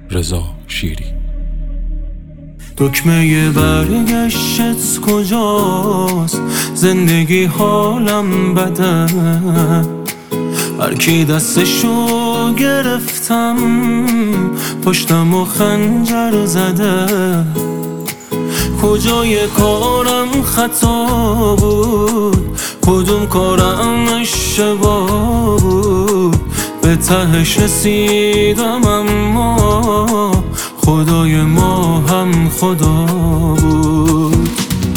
رضا شیری. دکمه برگشتت کجاست؟ زندگی حالم بده، هر کی دستشو گرفتم پشتم و خنجر زده. کجای کارم خطا بود؟ کدوم کارم اشتباه بود؟ به تهش رسیدم اما خدای ما هم خدا بود.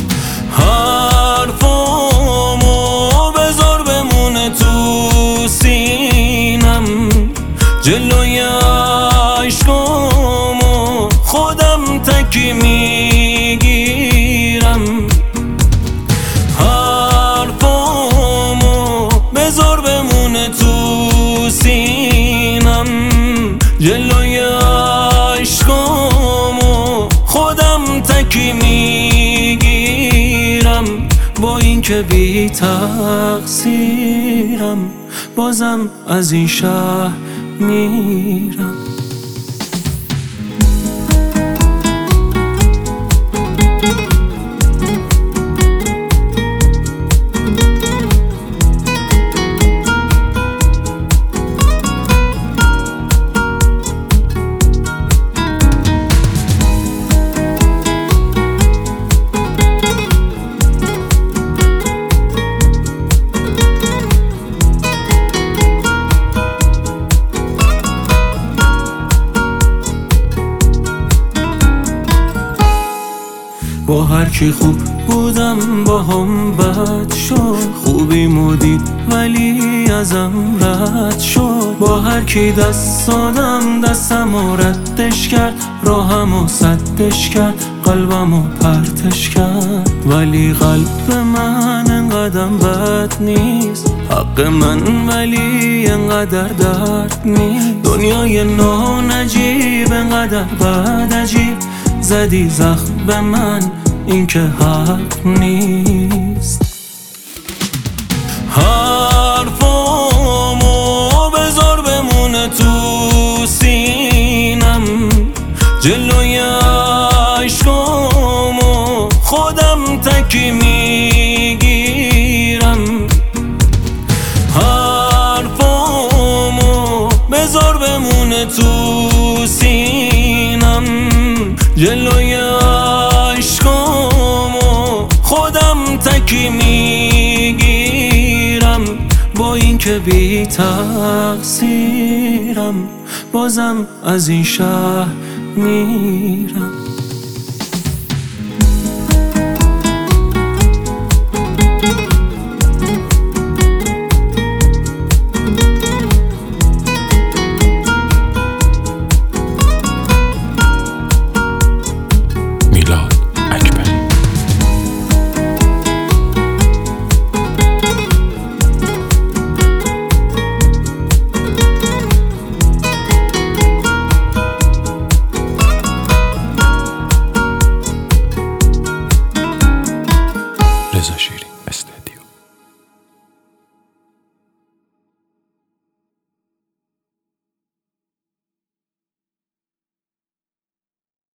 حرفامو بذار بمونه تو سینم، جلوی عشقامو خودم تکی میگیرم. حرفامو بذار بمونه تو سینم، جلوی عشقامو خودم تکی میگیرم. با این که بی تقصیرم بازم از این شهر میرم. با هر کی خوب بودم با هم بد شد، خوبی مدید ولی ازم رد شد. با هر کی دست دادم دستم و ردش کرد، راهم و سدش کرد، قلبم و پرتش کرد. ولی قلب من انقدر بد نیست، حق من ولی انقدر درد نیست. دنیای نانجیب انقدر بد عجیب، زدی زخم به من این که حق نیست. حرفامو بذار بمونه تو سینم، جلوی عشقامو خودم تکی میگیرم. حرفامو بذار بمونه تو سینم، جلوی عشقامو خودم تکی میگیرم. با این که بی تقصیرم بازم از این شهر میرم. رضا شیری.